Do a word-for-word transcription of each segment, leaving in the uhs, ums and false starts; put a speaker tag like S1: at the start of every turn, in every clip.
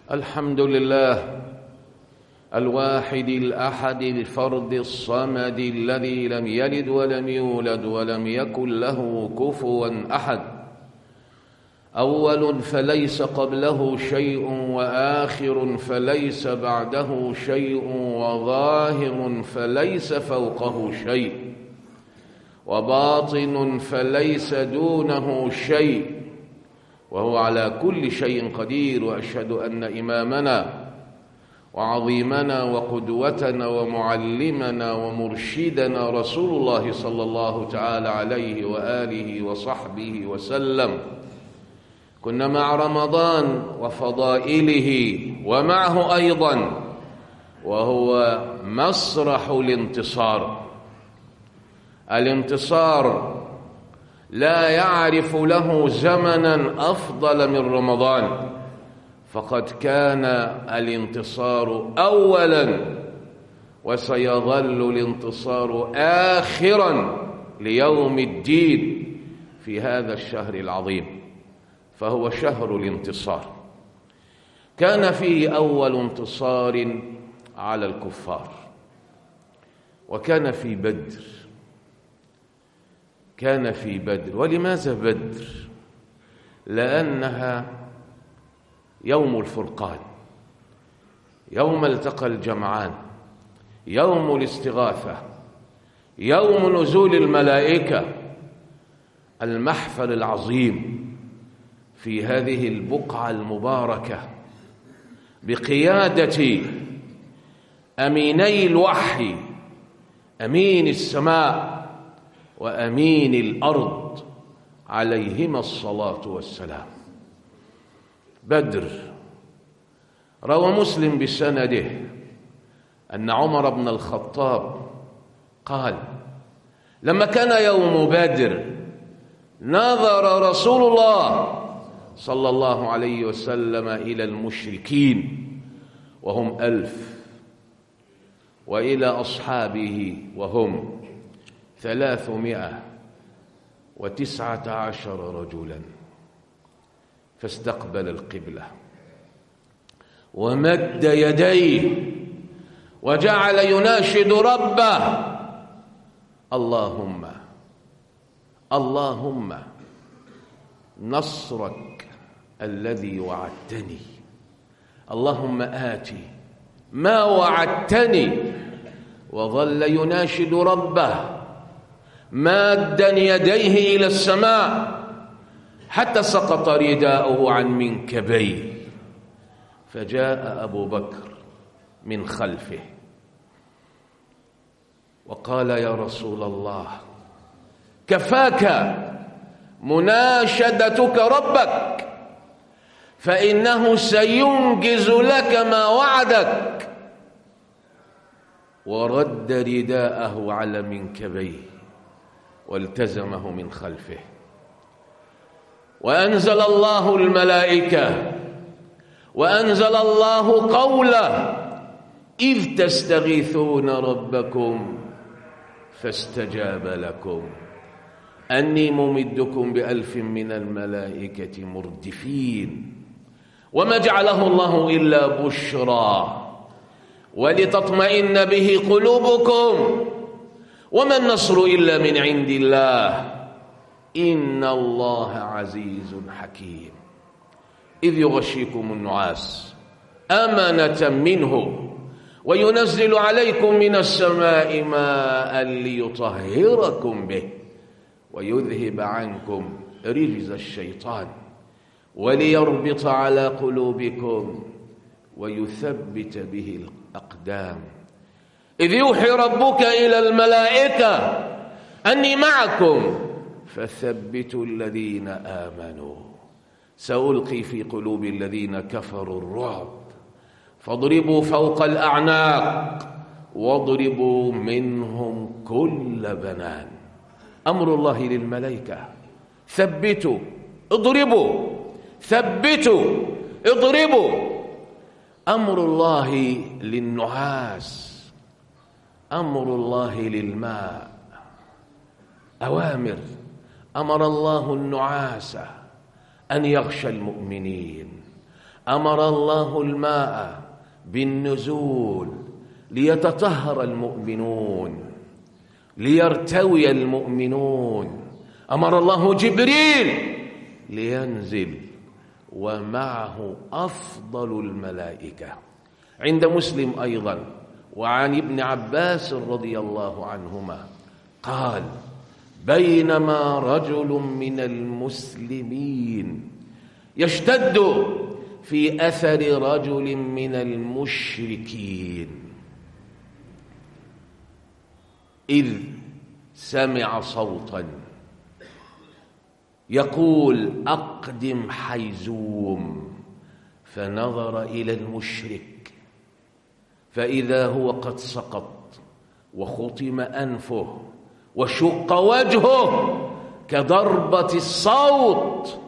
S1: الحمد لله الواحد الأحد الفرد الصمد الذي لم يلد ولم يولد ولم يكن له كفوا أحد، أول فليس قبله شيء، وآخر فليس بعده شيء، وظاهر فليس فوقه شيء، وباطن فليس دونه شيء، وهو على كل شيء قدير. وأشهد أن إمامنا وعظيمنا وقدوتنا ومعلمنا ومرشدنا رسول الله صلى الله تعالى عليه وآله وصحبه وسلم. كنا مع رمضان وفضائله، ومعه أيضا وهو مسرح الانتصار. الانتصار لا يعرف له زمنا أفضل من رمضان، فقد كان الانتصار أولا وسيظل الانتصار آخرا ليوم الدين في هذا الشهر العظيم، فهو شهر الانتصار. كان فيه أول انتصار على الكفار، وكان في بدر. كان في بدر. ولماذا بدر؟ لأنها يوم الفرقان، يوم التقى الجمعان، يوم الاستغاثة، يوم نزول الملائكة، المحفل العظيم في هذه البقعة المباركة بقيادة أميني الوحي، أمين السماء وأمين الأرض عليهما الصلاة والسلام. بدر. روى مسلم بسنده أن عمر بن الخطاب قال: لما كان يوم بدر نظر رسول الله صلى الله عليه وسلم إلى المشركين وهم ألف، وإلى أصحابه وهم ثلاثمائة وتسعة عشر رجلا، فاستقبل القبلة ومد يديه وجعل يناشد ربه: اللهم اللهم نصرك الذي وعدتني، اللهم آتي ما وعدتني. وظل يناشد ربه مادا يديه إلى السماء حتى سقط رداؤه عن منكبيه، فجاء أبو بكر من خلفه وقال: يا رسول الله، كفاك مناشدتك ربك، فإنه سينجز لك ما وعدك. ورد رداءه على منكبيه والتزمه من خلفه. وأنزل الله الملائكة، وأنزل الله قوله: إذ تستغيثون ربكم فاستجاب لكم أني ممدكم بألف من الملائكة مردفين. وما جعله الله إلا بشرى ولتطمئن به قلوبكم، وما النصر إلا من عند الله، إن الله عزيز حكيم. إذ يغشيكم النعاس أمنة منه وينزل عليكم من السماء ماء ليطهركم به ويذهب عنكم رجز الشيطان وليربط على قلوبكم ويثبت به الأقدام. إذ يوحي ربك إلى الملائكة أني معكم فثبتوا الذين آمنوا سألقي في قلوب الذين كفروا الرعب فاضربوا فوق الأعناق واضربوا منهم كل بنان. أمر الله للملائكة: ثبتوا، اضربوا، ثبتوا، اضربوا. أمر الله للنعاس، أمر الله للماء. أوامر. أمر الله النعاس أن يغشى المؤمنين، أمر الله الماء بالنزول ليتطهر المؤمنون، ليرتوي المؤمنون. أمر الله جبريل لينزل ومعه أفضل الملائكة. عند مسلم أيضا وعن ابن عباس رضي الله عنهما قال: بينما رجل من المسلمين يشتد في أثر رجل من المشركين إذ سمع صوتا يقول: أقدم حيزوم. فنظر إلى المشرك فإذا هو قد سقط وختم أنفه وشق وجهه كضربة الصوت،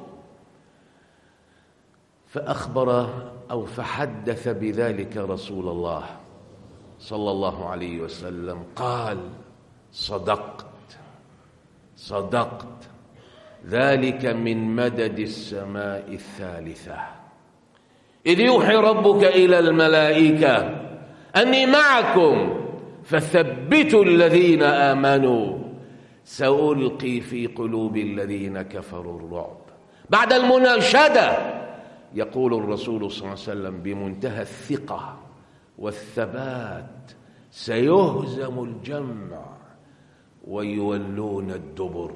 S1: فأخبر أو فحدث بذلك رسول الله صلى الله عليه وسلم. قال: صدقت صدقت، ذلك من مدد السماء الثالثة، إذ يوحي ربك إلى الملائكة أني معكم فثبتوا الذين آمنوا سألقي في قلوب الذين كفروا الرعب. بعد المناشدة يقول الرسول صلى الله عليه وسلم بمنتهى الثقة والثبات: سيهزم الجمع ويولون الدبر.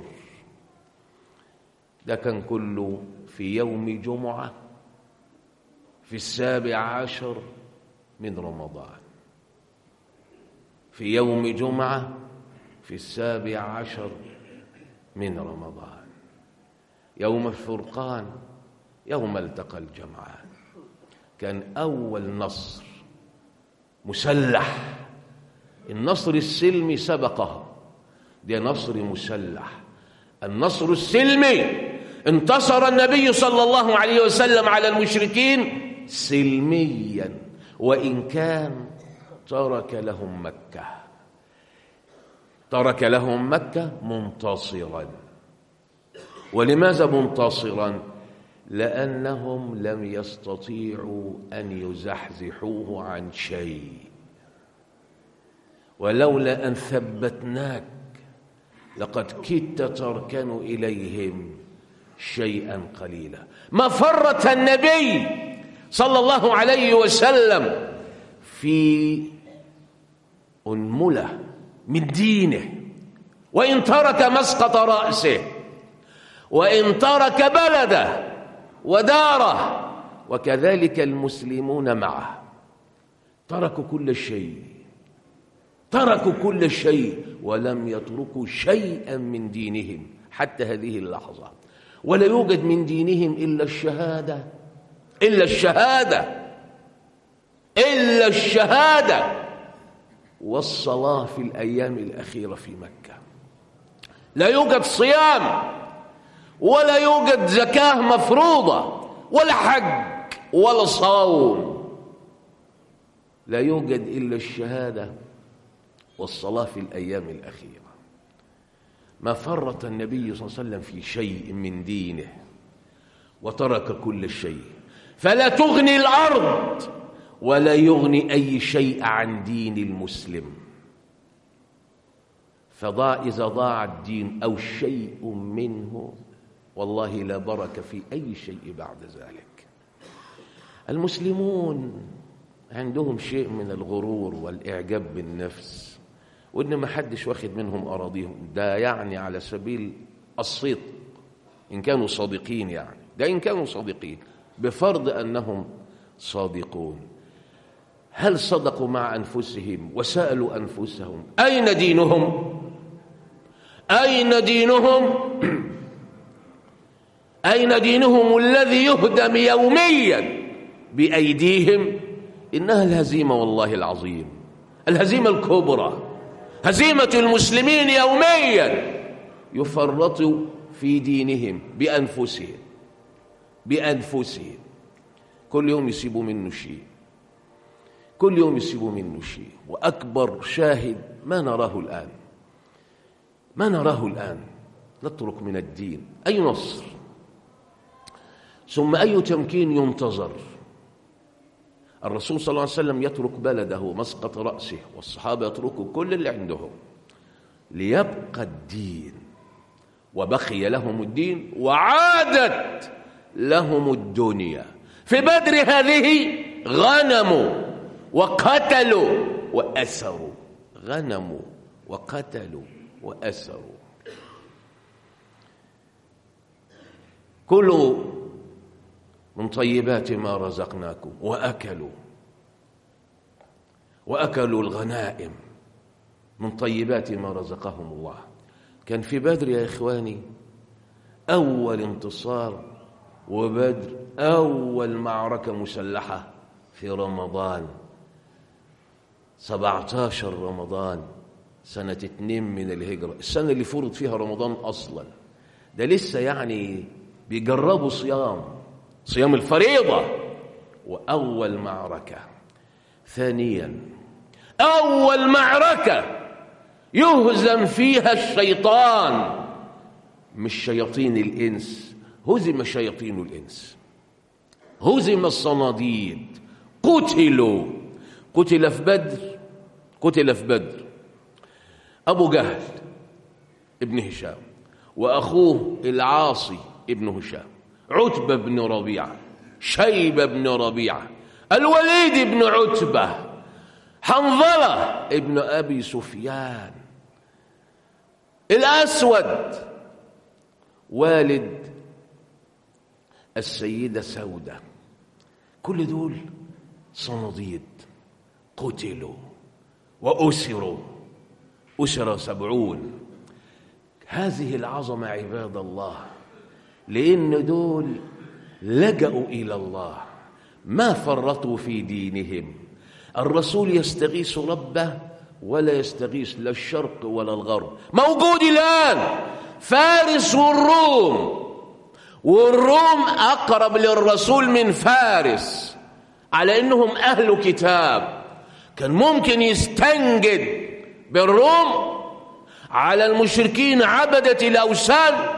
S1: ده كان كله في يوم جمعة في السابع عشر من رمضان، في يوم جمعة في السابع عشر من رمضان، يوم الفرقان، يوم التقى الجمعان. كان أول نصر مسلح. النصر السلمي سبقه، ده نصر مسلح. النصر السلمي انتصر النبي صلى الله عليه وسلم على المشركين سلميا، وإن كان ترك لهم مكة، ترك لهم مكة منتصرا. ولماذا منتصرا؟ لأنهم لم يستطيعوا أن يزحزحوه عن شيء. ولولا أن ثبتناك لقد كدت تركن إليهم شيئا قليلا. ما فرط النبي صلى الله عليه وسلم في أنملة من دينه، وإن ترك مسقط رأسه، وإن ترك بلده وداره، وكذلك المسلمون معه تركوا كل شيء، تركوا كل شيء ولم يتركوا شيئا من دينهم حتى هذه اللحظة. ولا يوجد من دينهم إلا الشهادة، إلا الشهادة، إلا الشهادة والصلاة في الأيام الأخيرة في مكة. لا يوجد صيام، ولا يوجد زكاة مفروضة، ولا حج، ولا صوم. لا يوجد إلا الشهادة والصلاة في الأيام الأخيرة. ما فرط النبي صلى الله عليه وسلم في شيء من دينه، وترك كل شيء. فلا تغني الأرض ولا يغني أي شيء عن دين المسلم. فضاع إذا ضاع الدين أو شيء منه والله لا بركة في أي شيء بعد ذلك. المسلمون عندهم شيء من الغرور والإعجاب بالنفس، وإن ما حدش واخد منهم أراضيهم. ده يعني على سبيل الصدق إن كانوا صادقين، يعني ده إن كانوا صادقين، بفرض أنهم صادقون. هل صدقوا مع أنفسهم وسألوا أنفسهم أين دينهم؟ أين دينهم؟ أين دينهم الذي يهدم يوميا بأيديهم؟ إنها الهزيمة والله العظيم، الهزيمة الكبرى، هزيمة المسلمين يوميا. يفرطوا في دينهم بأنفسهم، بأنفسهم كل يوم يسيبوا منه شيء، كل يوم يسيبوا منه شيء. وأكبر شاهد ما نراه الآن، ما نراه الآن نترك من الدين أي نصر ثم أي تمكين ينتظر الرسول صلى الله عليه وسلم يترك بلده مسقط رأسه، والصحابة يتركوا كل اللي عندهم ليبقى الدين، وبقي لهم الدين وعادت لهم الدنيا. في بدر هذه غنموا وقتلوا وأسروا، غنموا وقتلوا وأسروا. كلوا من طيبات ما رزقناكم وأكلوا وأكلوا الغنائم من طيبات ما رزقهم الله. كان في بدر يا إخواني أول انتصار، وبدر أول معركة مسلحة في رمضان، سبعة عشر رمضان سنة اتنين من الهجرة، السنة اللي فرض فيها رمضان أصلا. ده لسه يعني بيجربوا صيام صيام الفريضة. وأول معركة. ثانيا أول معركة يهزم فيها الشيطان، مش شياطين الإنس، هزم شياطين الإنس، هزم الصناديد، قتلوا. قتل في بدر قتل في بدر أبو جهل ابن هشام، وأخوه العاصي ابن هشام، عتبة بن ربيعة، شيبة بن ربيعة، الوليد بن عتبة، حنظلة ابن أبي سفيان، الأسود والد السيدة سودة. كل دول صناديد قتلوا وأسروا، أسر سبعون. هذه العظمة عباد الله، لأن دول لجأوا إلى الله، ما فرطوا في دينهم. الرسول يستغيث ربه ولا يستغيث لا الشرق ولا الغرب. موجود الآن فارس والروم، والروم أقرب للرسول من فارس على أنهم أهل كتاب. كان ممكن يستنجد بالروم على المشركين عبدة الأوثان؟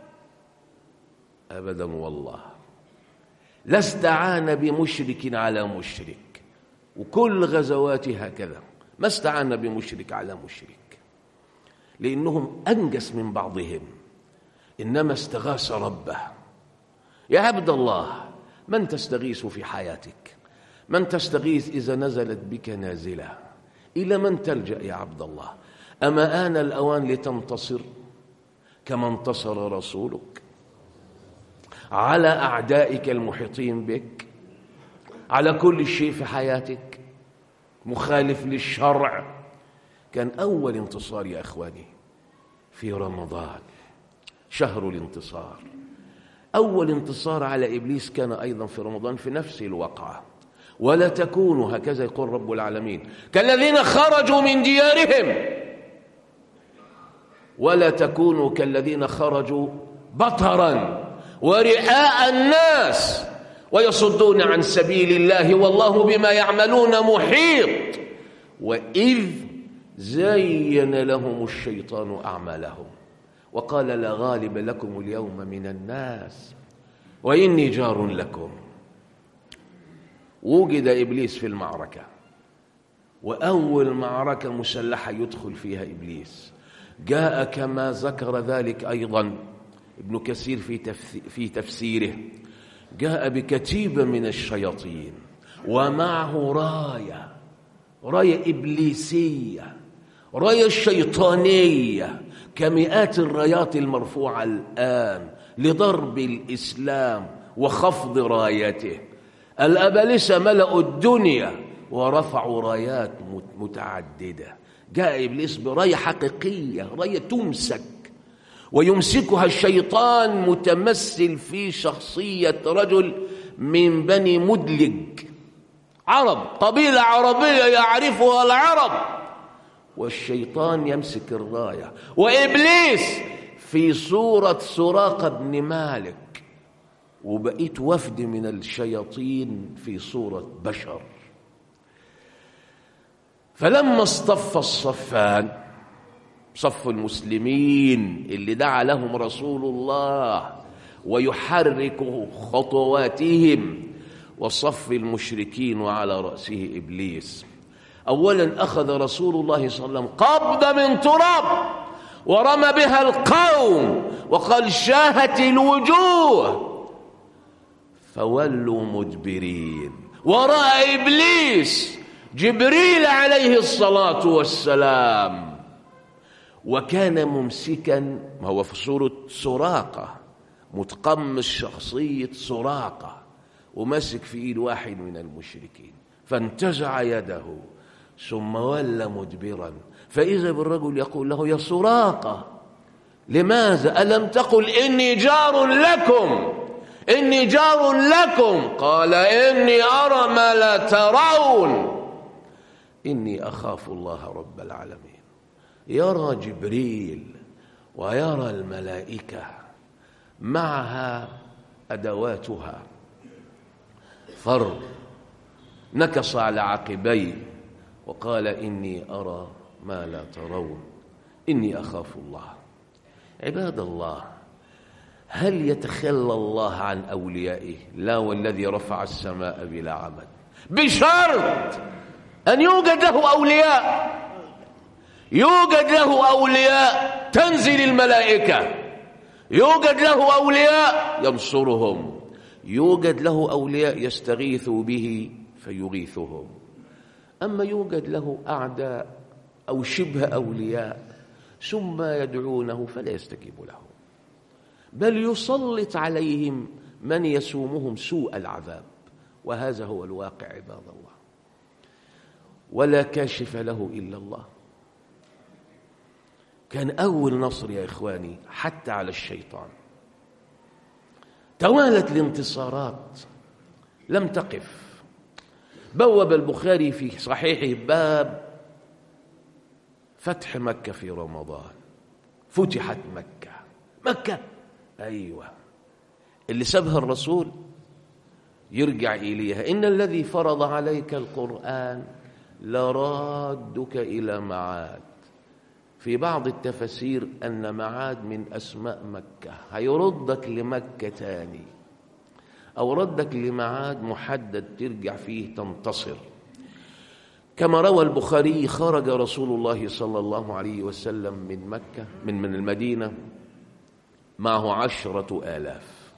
S1: أبدا والله، لا استعان بمشرك على مشرك، وكل غزواته هكذا، ما استعان بمشرك على مشرك، لأنهم أنجس من بعضهم، إنما استغاث ربه. يا عبد الله، من تستغيث في حياتك؟ من تستغيث إذا نزلت بك نازلة؟ إلى من تلجأ يا عبد الله؟ أما آن الأوان لتنتصر كما انتصر رسولك على أعدائك المحيطين بك، على كل شيء في حياتك مخالف للشرع. كان أول انتصار يا أخواني في رمضان، شهر الانتصار. أول انتصار على إبليس كان أيضا في رمضان في نفس الوقعة. ولا تكونوا، هكذا يقول رب العالمين، كالذين خرجوا من ديارهم، ولا تكونوا كالذين خرجوا بطرا ورئاء الناس ويصدون عن سبيل الله والله بما يعملون محيط. وإذ زين لهم الشيطان أعمالهم وقال لا غالب لكم اليوم من الناس وإني جار لكم. وجد إبليس في المعركة، وأول معركة مسلحة يدخل فيها إبليس جاء كما ذكر ذلك أيضا ابن كثير في تفسيره، جاء بكتيبة من الشياطين ومعه راية راية إبليسية، راية شيطانية كمئات الرايات المرفوعة الآن لضرب الإسلام وخفض رايته. الأبالسة ملأوا الدنيا ورفعوا رايات متعددة. جاء إبليس براية حقيقية، راية تمسك، ويمسكها الشيطان متمثل في شخصية رجل من بني مدلج، عرب، قبيلة عربية يعرفها العرب، والشيطان يمسك الراية، وإبليس في صورة سراقة بن مالك، وبقيت وفد من الشياطين في صورة بشر. فلما اصطف الصفان، صف المسلمين اللي دعا لهم رسول الله ويحرك خطواتهم وصف المشركين وعلى رأسه إبليس. أولا أخذ رسول الله صلى الله عليه وسلم قبضة من تراب ورمى بها القوم وقال شاهت الوجوه فولوا مدبرين، ورأى إبليس جبريل عليه الصلاة والسلام وكان ممسكا، ما هو في صورة سراقة، متقمص شخصية سراقة ومسك في إيد واحد من المشركين، فانتزع يده ثم ولى مدبرا، فإذا بالرجل يقول له يا سراقة لماذا ألم تقل إني جار لكم إني جار لكم؟ قال إني أرى ما لا ترون إني أخاف الله رب العالمين. يرى جبريل ويرى الملائكة معها أدواتها، فر نكص على عقبيه وقال إني أرى ما لا ترون إني أخاف الله. عباد الله، هل يتخلى الله عن أوليائه؟ لا، والذي رفع السماء بلا عمد، بشرط أن يوجد له أولياء، يوجد له أولياء تنزل الملائكة، يوجد له أولياء ينصرهم، يوجد له أولياء يستغيث به فيغيثهم. أما يوجد له أعداء أو شبه أولياء ثم يدعونه فلا يستجيب له، بل يسلط عليهم من يسومهم سوء العذاب، وهذا هو الواقع عباد الله. ولا كاشف له إلا الله. كان أول نصر يا إخواني حتى على الشيطان. توالت الانتصارات لم تقف. بوب البخاري في صحيحه باب فتح مكة في رمضان. فتحت مكة. مكة أيوة اللي سابها الرسول يرجع إليها. إن الذي فرض عليك القرآن لرادك إلى معاد. في بعض التفاسير أن معاد من أسماء مكة، هيردك لمكة تاني أو ردك لمعاد محدد ترجع فيه تنتصر. كما روى البخاري خرج رسول الله صلى الله عليه وسلم من مكة من من المدينة معه عشرة آلاف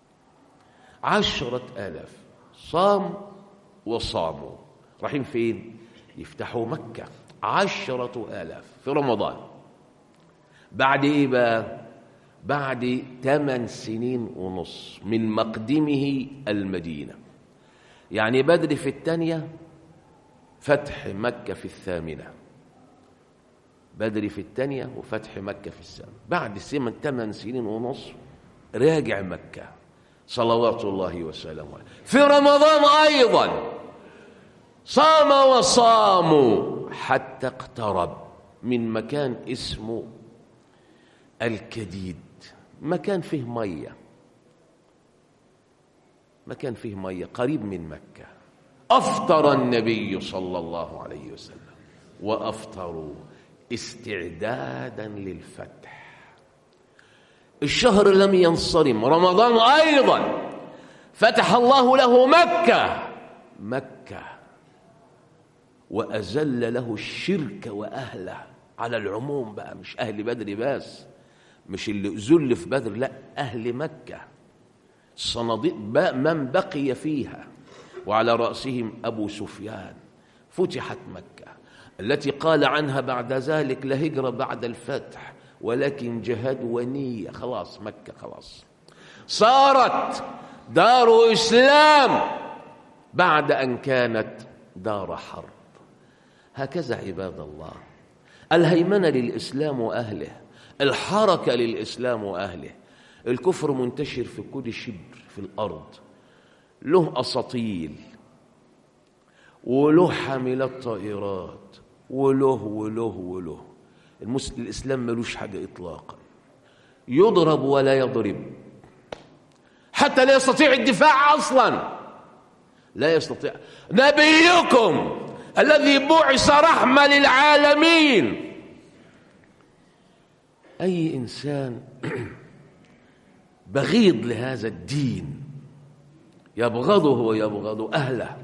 S1: عشرة آلاف صام وصاموا. رايحين فين؟ يفتحوا مكة. عشرة آلاف في رمضان. بعد إيه بقى؟ بعد ثمان سنين ونص من مقدمه المدينة. يعني بدر في الثانية، فتح مكة في الثامنة. بدر في الثانية وفتح مكة في الثامنة. بعد ثمان سنين ونص راجع مكة صلوات الله وسلامه عليه. في رمضان أيضا صام وصاموا حتى اقترب من مكان اسمه الكديد، مكان فيه مية، مكان فيه مية قريب من مكة. أفطر النبي صلى الله عليه وسلم وأفطروا استعدادا للفتح. الشهر لم ينصرم، رمضان أيضا فتح الله له مكة مكة وأزل له الشرك وأهله على العموم بقى، مش أهل بدر بس، مش اللي أزل في بدر، لا، أهل مكة الصناديق من بقي فيها وعلى رأسهم أبو سفيان. فتحت مكة التي قال عنها بعد ذلك لا هجرة بعد الفتح ولكن جهاد ونية. خلاص مكة خلاص صارت دار إسلام بعد أن كانت دار حرب. هكذا عباد الله الهيمنة للإسلام وأهله، الحركة للإسلام وأهله. الكفر منتشر في كل شبر في الأرض، له أساطيل وله حاملات طائرات وله وله وله. المسلم الإسلام ملوش حاجة إطلاقا، يضرب ولا يضرب، حتى لا يستطيع الدفاع أصلا، لا يستطيع. نبيكم الذي بعث رحمة للعالمين. أي إنسان بغيض لهذا الدين يبغضه ويبغض أهله.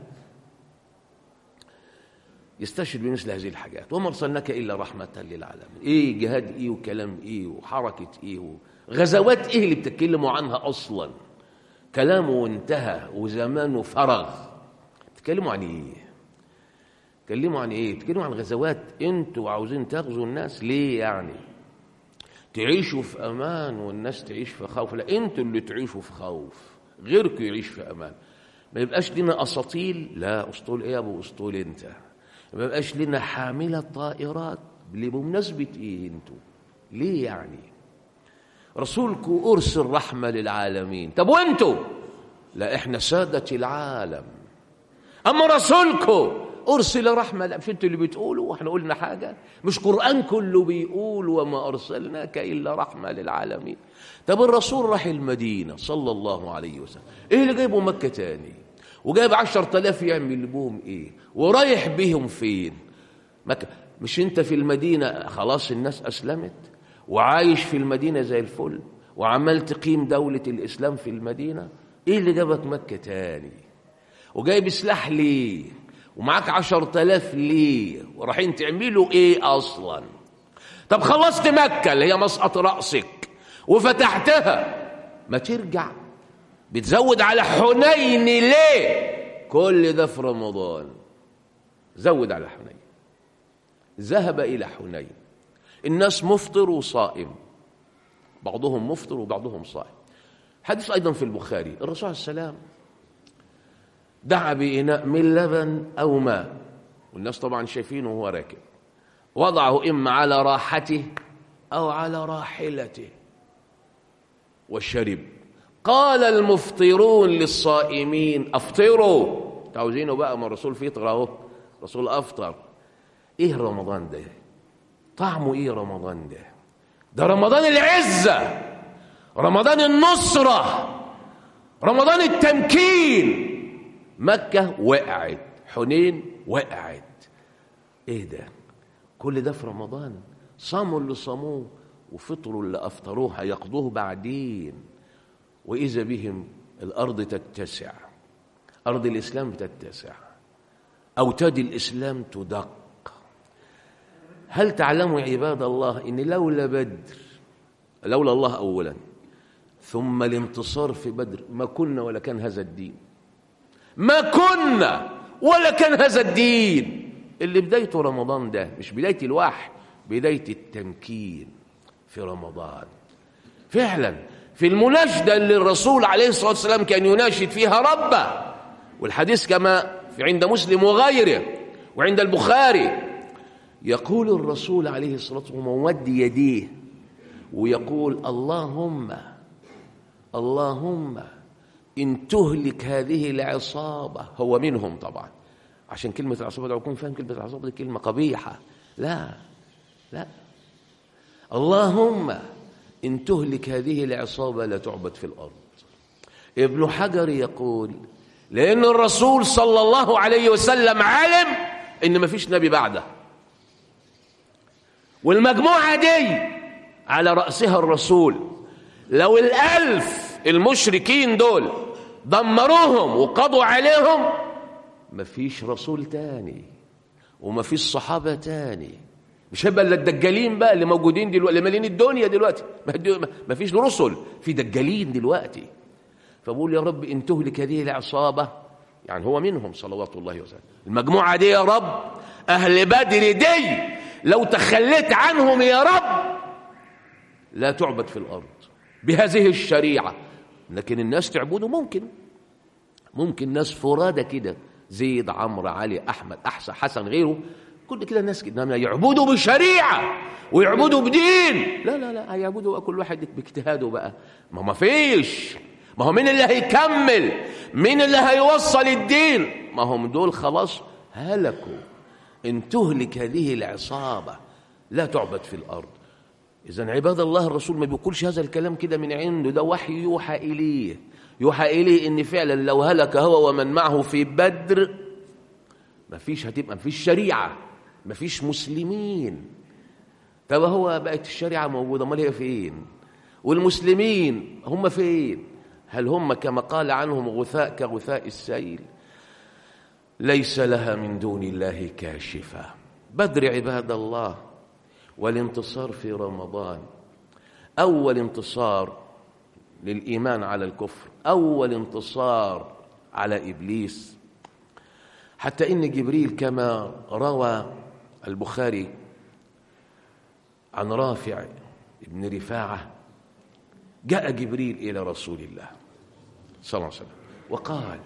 S1: يستشهد بمثل هذه الحاجات. وما أرسلناك إلا رحمة للعالمين. إيه جهاد إيه وكلام إيه وحركة إيه وغزوات إيه اللي بتتكلموا عنها أصلا؟ كلامه وانتهى وزمانه فرغ. تتكلموا عن إيه؟ تتكلموا عن إيه؟ تتكلموا عن غزوات. أنتوا عاوزين تغزوا الناس ليه يعني؟ تعيشوا في أمان والناس تعيش في خوف؟ لا، أنتوا اللي تعيشوا في خوف، غيركم يعيش في أمان. ما يبقاش لنا أساطيل. لا، أسطول إيه يا أبو أسطول أنت؟ ما يبقاش لنا حاملة طائرات. بمناسبة إيه أنتوا؟ ليه يعني؟ رسولكم أرسل رحمة للعالمين. طب وأنتوا؟ لا، إحنا سادة العالم. أما رسولكم أرسل رحمة. لا، مش أنتوا اللي بتقولوا وإحنا قلنا حاجة؟ مش قرآن كله بيقول وما أرسلناك إلا رحمة للعالمين؟ طب الرسول راح المدينة صلى الله عليه وسلم، إيه اللي جايبه مكة تاني؟ وجايب عشرة آلاف يعمل بهم إيه؟ ورايح بهم فين؟ مكة. مش أنت في المدينة خلاص الناس أسلمت وعايش في المدينة زي الفل وعمال تقيم دولة الإسلام في المدينة؟ إيه اللي جابك مكة تاني؟ وجايب سلاح ليه؟ ومعاك عشرة آلاف ليه؟ ورايحين تعملوا إيه أصلا؟ طب خلصت مكة اللي هي مسقط رأسك وفتحتها، ما ترجع بتزود على حنين ليه؟ كل ده في رمضان. زود على حنين. ذهب إلى حنين، الناس مفطر وصائم، بعضهم مفطر وبعضهم صائم. حديث أيضا في البخاري، الرسول عليه السلام دعا بإناء من لبن أو ماء، والناس طبعا شايفينه وهو راكب، وضعه إما على راحته أو على راحلته وشرب. قال المفطرون للصائمين أفطروا. تعوزينه بقى ما الرسول فطر اهو، الرسول أفطر. إيه رمضان ده؟ طعمه إيه رمضان ده؟ ده رمضان العزة، رمضان النصرة، رمضان التمكين. مكة وقعت، حنين وقعت. إيه ده؟ كل ده في رمضان. صاموا اللي صاموه وفطروا اللي أفطروه هيقضوه بعدين. وإذا بهم الأرض تتسع، أرض الإسلام تتسع، أوتاد الإسلام تدق. هل تعلموا عباد الله إن لولا بدر، لولا الله أولا ثم الانتصار في بدر، ما كنا ولا كان هذا الدين، ما كنا ولا كان هذا الدين اللي بدايته رمضان ده. مش بداية الوحي، بداية التمكين في رمضان. فعلا في المناشدة اللي الرسول عليه الصلاة والسلام كان يناشد فيها ربه، والحديث كما في عند مسلم وغيره وعند البخاري، يقول الرسول عليه الصلاة والسلام ممد يديه ويقول اللهم اللهم إن تهلك هذه العصابة، هو منهم طبعا، عشان كلمة العصابة ده يكون فاهم كلمة العصابة دي كلمة قبيحة. لا لا، اللهم إن تهلك هذه العصابة لا تعبد في الأرض. ابن حجر يقول لأن الرسول صلى الله عليه وسلم علم إن ما فيش نبي بعده، والمجموعة دي على رأسها الرسول، لو الألف المشركين دول دمروهم وقضوا عليهم ما فيش رسول تاني وما فيش صحابة تاني. مش هيبقى الا الدجالين بقى اللي موجودين دلوقتي اللي مالين الدنيا دلوقتي، ما فيش رسل، في دجالين دلوقتي. فبقول يا رب إن تهلك هذه العصابة، يعني هو منهم صلوات الله وسلم، المجموعة دي يا رب، أهل بدر دي لو تخليت عنهم يا رب لا تعبد في الأرض بهذه الشريعة. لكن الناس تعبده ممكن، ممكن ناس فرادة كده، زيد عمرو علي أحمد أحسن حسن غيره، كل كده الناس كده يعبدوا بشريعة ويعبدوا بدين. لا لا لا، هيعبدوا كل واحد باجتهاده بقى. ما ما فيش، ما هو مين اللي هيكمل؟ مين اللي هيوصل الدين؟ ما هم دول خلاص هلكوا. إن تهلك هذه العصابة لا تعبد في الأرض. إذن عباد الله الرسول ما بيقولش هذا الكلام كده من عنده، ده وحي يوحى إليه، يوحى إليه إن فعلا لو هلك هو ومن معه في بدر ما فيش، هتبقى ما فيش شريعة، ما فيش مسلمين. طب هو بقت الشريعة موجودة، امال هي فين؟ والمسلمين هم فين؟ هل هم كما قال عنهم غثاء كغثاء السيل؟ ليس لها من دون الله كاشفة. بدر عباد الله، والانتصار في رمضان أول انتصار للإيمان على الكفر، أول انتصار على إبليس. حتى إن جبريل كما روى البخاري عن رافع ابن رفاعة، جاء جبريل إلى رسول الله صلى الله عليه وسلم وقال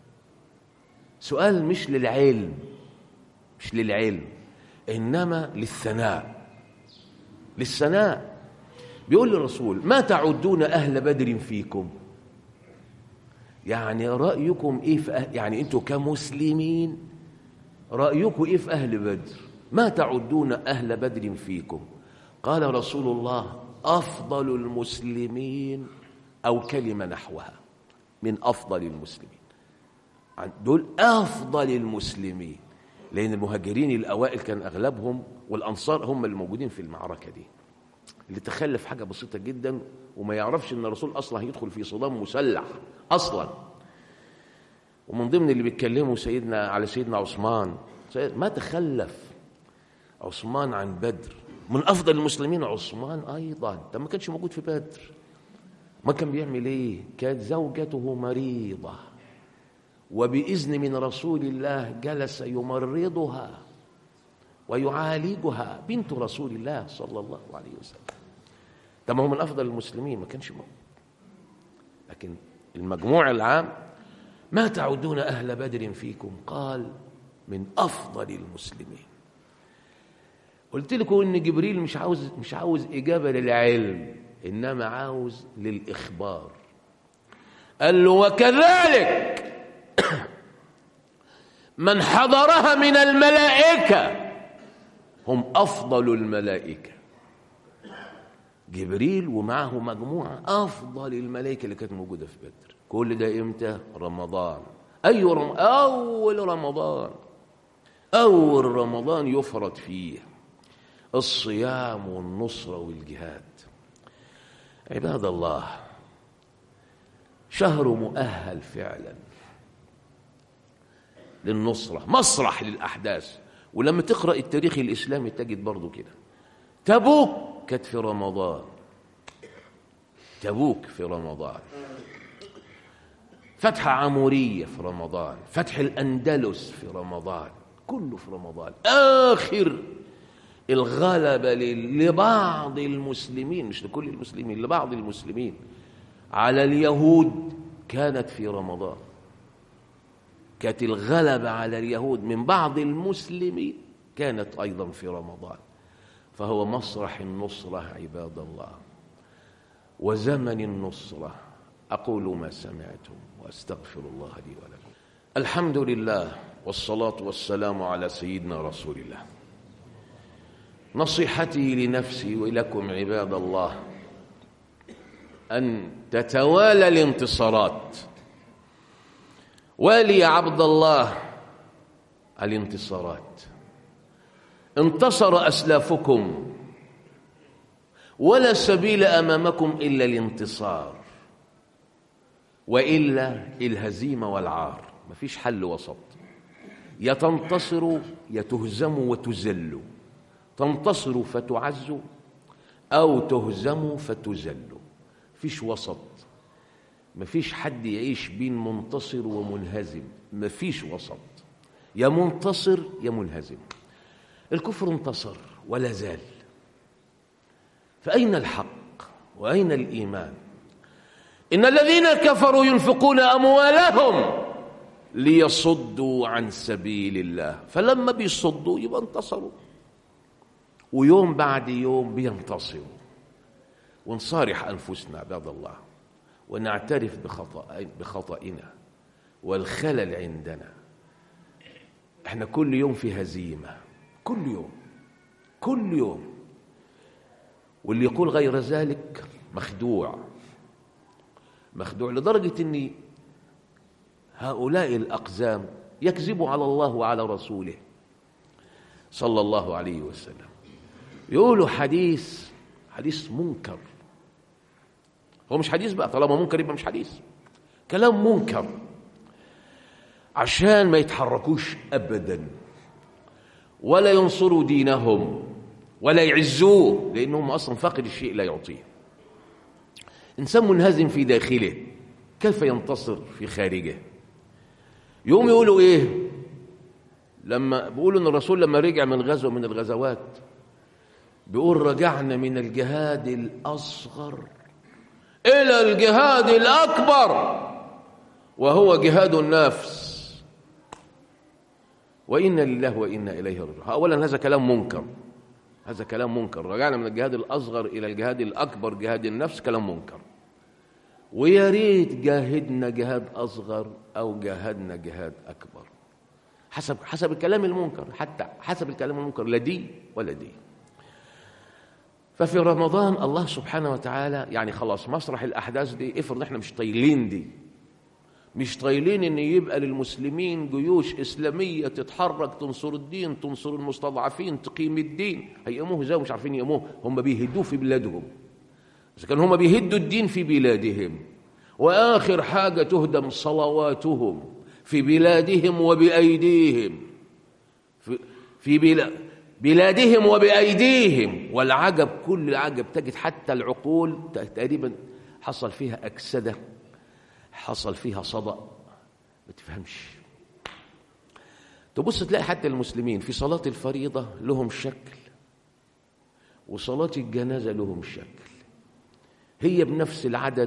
S1: سؤال مش للعلم، مش للعلم إنما للثناء، للثناء. بيقول للرسول: ما تعدون أهل بدر فيكم؟ يعني رأيكم إيه في أهل، يعني أنتوا كمسلمين رأيكم إيه في أهل بدر؟ ما تعدون أهل بدر فيكم؟ قال رسول الله: أفضل المسلمين، أو كلمة نحوها من أفضل المسلمين. دول أفضل المسلمين، لأن المهاجرين الأوائل كان أغلبهم، والأنصار هم اللي موجودين في المعركة دي. اللي تخلف حاجة بسيطة جدا وما يعرفش أن الرسول أصلا هيدخل في صدام مسلح أصلا. ومن ضمن اللي بيتكلموا سيدنا على سيدنا عثمان، ما تخلف عثمان عن بدر، من أفضل المسلمين عثمان أيضا. ده ما كانش موجود في بدر، ما كان بيعمل إيه؟ كانت زوجته مريضة، وبإذن من رسول الله جلس يمرضها ويعالجها، بنت رسول الله صلى الله عليه وسلم. ده ما هو من أفضل المسلمين، ما كانش موجود. لكن المجموع العام: ما تعدون أهل بدر فيكم؟ قال: من أفضل المسلمين. قلت لكم إن جبريل مش عاوز مش عاوز إجابة للعلم، إنما عاوز للإخبار. قال له: وكذلك من حضرها من الملائكة هم أفضل الملائكة. جبريل ومعه مجموعة أفضل الملائكة اللي كانت موجودة في بدر. كل ده إمتى؟ رمضان. أي رم... أول رمضان، أول رمضان يفرض فيه الصيام والنصرة والجهاد. عباد الله، شهر مؤهل فعلا للنصرة، مسرح للأحداث. ولما تقرأ التاريخ الإسلامي تجد برضو كده. تبوك كانت في رمضان، تبوك في رمضان، فتح عمورية في رمضان، فتح الأندلس في رمضان، كله في رمضان. آخر الغلبة لبعض المسلمين، مش لكل المسلمين، لبعض المسلمين على اليهود كانت في رمضان. كانت الغلبة على اليهود من بعض المسلمين كانت أيضا في رمضان. فهو مسرح النصرة عباد الله، وزمن النصرة. أقول ما سمعتم وأستغفر الله لي ولكم. الحمد لله، والصلاة والسلام على سيدنا رسول الله. نصيحتي لنفسي ولكم عباد الله أن تتوالى الانتصارات. والي عبد الله الانتصارات. انتصر أسلافكم، ولا سبيل أمامكم إلا الانتصار، وإلا الهزيمة والعار. مفيش حل وسط، يا تنتصروا يا تهزموا وتذلوا. تنتصروا فتعزوا، أو تهزموا فتذلوا. مفيش وسط، مفيش حد يعيش بين منتصر ومنهزم، مفيش وسط، يا منتصر يا منهزم. الكفر انتصر ولا زال، فأين الحق وأين الإيمان؟ إن الذين كفروا ينفقون أموالهم ليصدوا عن سبيل الله، فلما بيصدوا يبقى انتصروا، ويوم بعد يوم بينتصروا. ونصارح أنفسنا عباد الله، ونعترف بخطأ بخطئنا والخلل عندنا. احنا كل يوم في هزيمة، كل يوم كل يوم. واللي يقول غير ذلك مخدوع، مخدوع لدرجة أن هؤلاء الأقزام يكذبوا على الله وعلى رسوله صلى الله عليه وسلم. يقولوا حديث حديث منكر، هو مش حديث بقى، طالما منكر يبقى مش حديث، كلام منكر، عشان ما يتحركوش أبدا ولا ينصروا دينهم ولا يعزوه، لأنهم أصلا فاقد الشيء لا يعطيه. إنسان منهزم في داخله كيف ينتصر في خارجه؟ يوم يقولوا إيه؟ لما بيقولوا إن الرسول لما رجع من غزوة من الغزوات بيقول رجعنا من الجهاد الأصغر إلى الجهاد الأكبر وهو جهاد النفس، وإنا لله وإنا إليه راجعون. أولا هذا كلام منكر، هذا كلام منكر. رجعنا من الجهاد الأصغر إلى الجهاد الأكبر جهاد النفس، كلام منكر. ويا ريت جاهدنا جهاد أصغر أو جاهدنا جهاد أكبر، حسب حسب الكلام المنكر، حتى حسب الكلام المنكر، لا دي ولا دي. ففي رمضان الله سبحانه وتعالى يعني خلاص مسرح الأحداث دي، افرض احنا مش طايلين دي، مش طايلين ان يبقى للمسلمين جيوش إسلامية تتحرك تنصر الدين، تنصر المستضعفين، تقيم الدين. هيقوموه ازاي مش عارفين يقوموه؟ هم بيهدوه في بلادهم، إذا كان هم بيهدوا الدين في بلادهم، وآخر حاجة تهدم صلواتهم في بلادهم وبأيديهم، في, في بلاد بلادهم وبأيديهم. والعجب كل العجب تجد حتى العقول تقريبا حصل فيها أكسدة، حصل فيها صدأ، ما تفهمش. تبص تلاقي حتى المسلمين في صلاة الفريضة لهم شكل، وصلاة الجنازة لهم شكل، هي بنفس العدد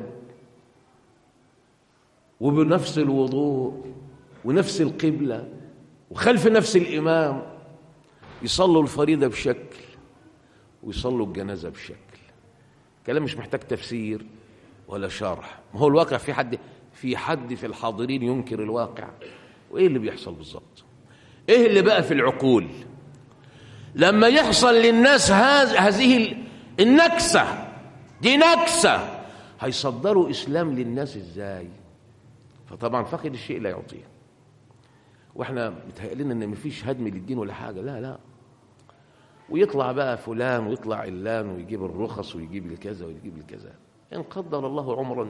S1: وبنفس الوضوء ونفس القبلة وخلف نفس الإمام، يصلوا الفريضة بشكل ويصلوا الجنازة بشكل. كلام مش محتاج تفسير ولا شرح. ما هو الواقع، في حد في حد في الحاضرين ينكر الواقع؟ وإيه اللي بيحصل بالظبط؟ إيه اللي بقى في العقول لما يحصل للناس هذه النكسة دي؟ نكسة، هيصدروا إسلام للناس إزاي؟ فطبعا فقد الشيء لا يعطيه. واحنا متهيألنا ان مفيش هدم للدين ولا حاجه، لا لا. ويطلع بقى فلان ويطلع علان ويجيب الرخص ويجيب الكذا ويجيب الكذا. ان قدر الله عمرا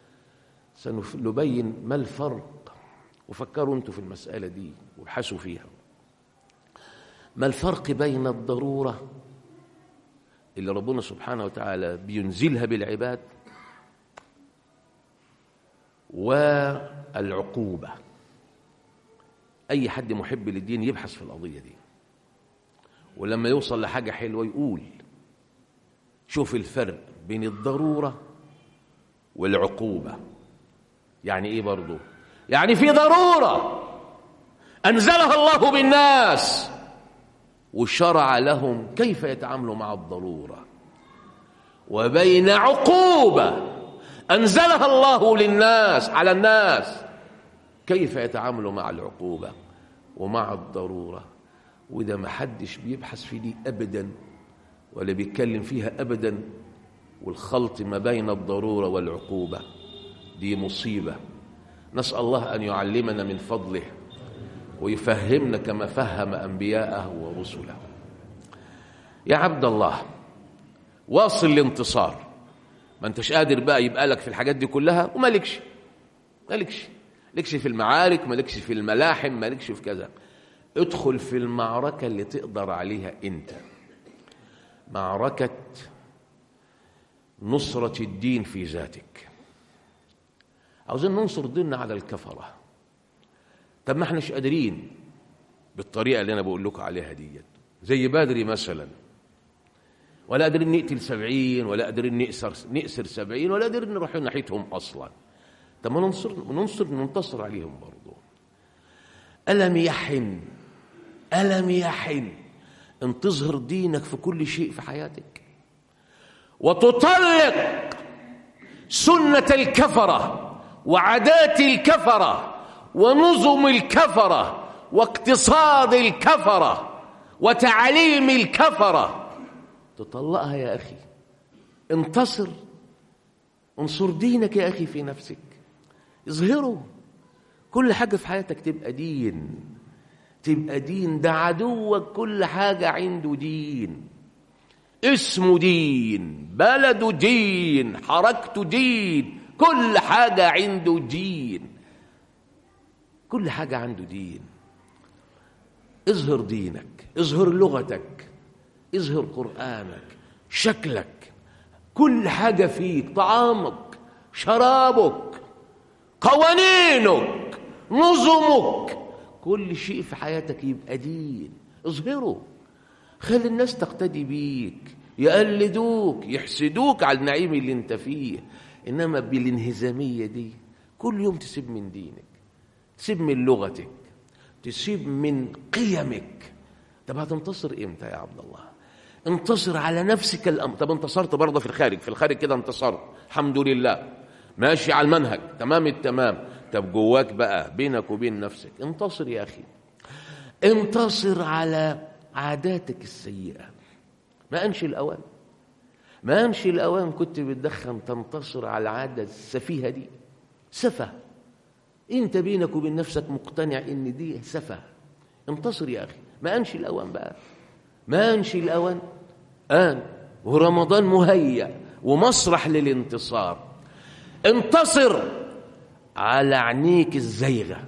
S1: سنبين ما الفرق، وفكروا انتوا في المساله دي وابحثوا فيها. ما الفرق بين الضروره اللي ربنا سبحانه وتعالى بينزلها بالعباد والعقوبه؟ أي حد محب للدين يبحث في القضية دي، ولما يوصل لحاجة حلوة يقول شوف الفرق بين الضرورة والعقوبة. يعني إيه برضو؟ يعني في ضرورة أنزلها الله بالناس وشرع لهم كيف يتعاملوا مع الضرورة، وبين عقوبة أنزلها الله للناس على الناس كيف يتعاملوا مع العقوبة ومع الضرورة. وده ما حدش بيبحث في دي أبدا ولا بيتكلم فيها أبدا. والخلط ما بين الضرورة والعقوبة دي مصيبة. نسأل الله أن يعلمنا من فضله ويفهمنا كما فهم أنبياءه ورسله. يا عبد الله، واصل الانتصار. ما انتش قادر بقى يبقى لك في الحاجات دي كلها ومالكش مالكش مالكش في المعارك، مالكش في الملاحم، مالكش في كذا. ادخل في المعركة اللي تقدر عليها انت، معركة نصرة الدين في ذاتك. عاوزين ننصر ديننا على الكفرة. طب ما احناش قادرين بالطريقة اللي انا بقول لكم عليها ديت، زي بدري مثلا، ولا قادرين نقتل سبعين، ولا قادرين نأسر نأسر سبعين، ولا قادرين نروح ناحيتهم اصلا. طب ما ننصر ننصر ننتصر عليهم برضه. ألم يحن ألم يحن أن تظهر دينك في كل شيء في حياتك، وتطلق سنة الكفرة وعادات الكفرة ونظم الكفرة واقتصاد الكفرة وتعليم الكفرة، تطلقها يا أخي. انتصر، انصر دينك يا أخي في نفسك، اظهره. كل حاجة في حياتك تبقى دين، تبقى دين. ده عدوك كل حاجة عنده دين. اسمه دين، بلده دين، حركته دين، كل حاجة عنده دين، كل حاجة عنده دين. اظهر دينك، اظهر لغتك، اظهر قرآنك، شكلك، كل حاجة فيك، طعامك، شرابك، قوانينك، نظمك، كل شيء في حياتك يبقى دين. اظهره، خلي الناس تقتدي بيك، يقلدوك، يحسدوك على النعيم اللي انت فيه. انما بالانهزامية دي كل يوم تسيب من دينك، تسيب من لغتك، تسيب من قيمك. طب هتنتصر امتى يا عبد الله؟ انتصر على نفسك الامر. طب انتصرت برضه في الخارج، في الخارج كده انتصرت الحمد لله، ماشي على المنهج تمام التمام. طب جواك بقى بينك وبين نفسك، انتصر يا اخي، انتصر على عاداتك السيئة. ما أنشي الأوان، ما أنشي الأوان كنت بتدخن تنتصر على العادة السفيهة دي. سفة، أنت بينك وبين نفسك مقتنع إن دي سفة، انتصر يا أخي. ما أنشي الأوان بقى، ما أنشي الأوان آن، ورمضان مهيأ ومسرح للانتصار. انتصر على عينيك الزيغة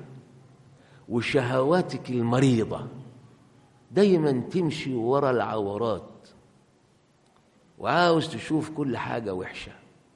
S1: وشهواتك المريضة، دايما تمشي ورا العورات وعاوز تشوف كل حاجة وحشة.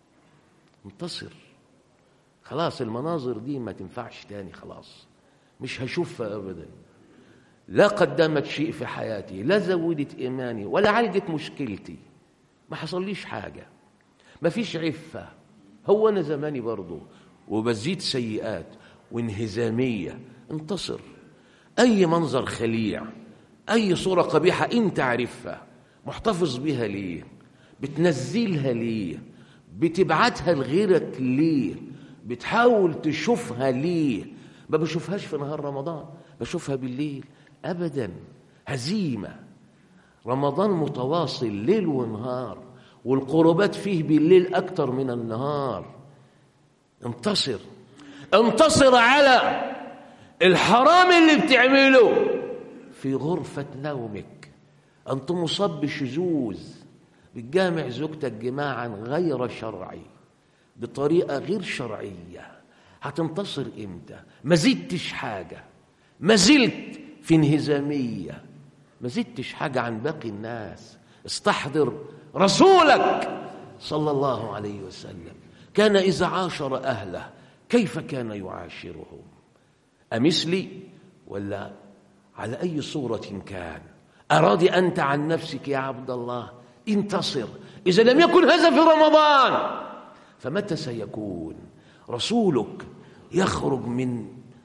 S1: انتصر، خلاص المناظر دي ما تنفعش تاني، خلاص مش هشوفها أبدا. لا قدمت شيء في حياتي، لا زودت إيماني، ولا عالجت مشكلتي، ما حصليش حاجة، ما فيش عفة. هو أنا زماني برضو وبزيد سيئات وانهزامية. انتصر. أي منظر خليع، أي صورة قبيحة أنت عارفها، محتفظ بها ليه؟ بتنزلها ليه؟ بتبعتها لغيرك ليه؟ بتحاول تشوفها ليه؟ ما بشوفهاش في نهار رمضان، بشوفها بالليل. أبدا، هزيمة. رمضان متواصل ليل ونهار، والقربات فيه بالليل أكتر من النهار. انتصر، انتصر على الحرام اللي بتعمله في غرفة نومك. أنت مصاب بشذوذ، بتجامع زوجتك جماعا غير شرعي بطريقة غير شرعية. هتنتصر إمتى؟ ما زدتش حاجة، ما زلت في انهزامية، ما زدتش حاجة عن باقي الناس. استحضر رسولك صلى الله عليه وسلم، كان إذا عاشر أهله كيف كان يعاشرهم؟ أمثلي ولا على أي صورة كان؟ أراضي أنت عن نفسك يا عبد الله؟ انتصر. إذا لم يكن هذا في رمضان فمتى سيكون؟ رسولك يخرج من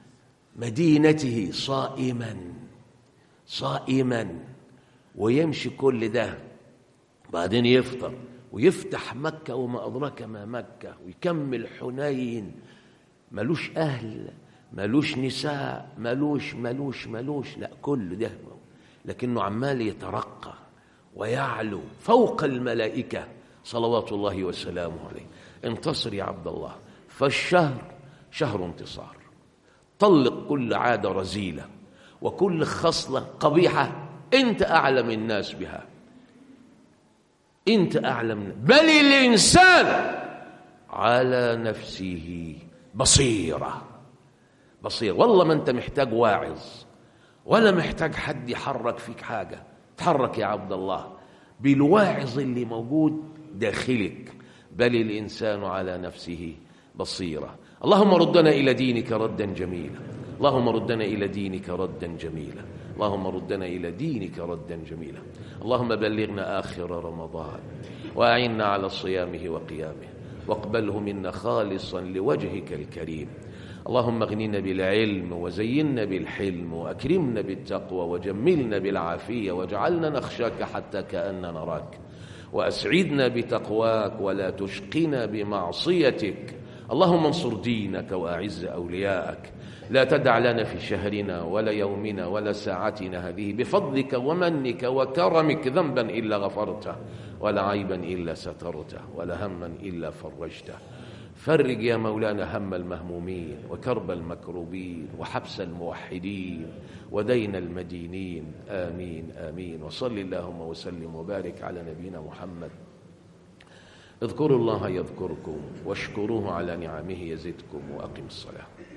S1: مدينته صائما صائما ويمشي كل ده، بعدين يفطر ويفتح مكة وما أدراك ما مكة، ويكمل حنين، ملوش أهل، ملوش نساء، ملوش ملوش ملوش لا كل ده، لكنه عمال يترقى ويعلو فوق الملائكة صلوات الله وسلامه عليه. انتصر يا عبد الله، فالشهر شهر انتصار. طلق كل عادة رزيلة وكل خصلة قبيحة أنت أعلم الناس بها، أنت أعلم، بل الإنسان على نفسه بصيرة. بصير والله، ما أنت محتاج واعظ ولا محتاج حد يحرك فيك حاجة. تحرك يا عبد الله بالواعظ اللي موجود داخلك. بل الإنسان على نفسه بصيرة. اللهم ردنا إلى دينك ردا جميلا، اللهم ردنا إلى دينك ردا جميلا، اللهم ردنا إلى دينك ردا جميلا. اللهم بلغنا آخر رمضان وأعنا على صيامه وقيامه، واقبله منا خالصا لوجهك الكريم. اللهم اغننا بالعلم وزينا بالحلم وأكرمنا بالتقوى وجملنا بالعافية، واجعلنا نخشاك حتى كأننا نراك، وأسعدنا بتقواك ولا تشقنا بمعصيتك. اللهم انصر دينك وأعز أولياءك. لا تدع لنا في شهرنا ولا يومنا ولا ساعتنا هذه بفضلك ومنك وكرمك ذنبا إلا غفرته، ولا عيبا إلا سترته، ولا هما إلا فرجته، فرج يا مولانا هم المهمومين وكرب المكروبين وحبس الموحدين ودين المدينين. آمين آمين. وصل اللهم وسلم وبارك على نبينا محمد. اذكروا الله يذكركم واشكروه على نعمه يزدكم وأقم الصلاة.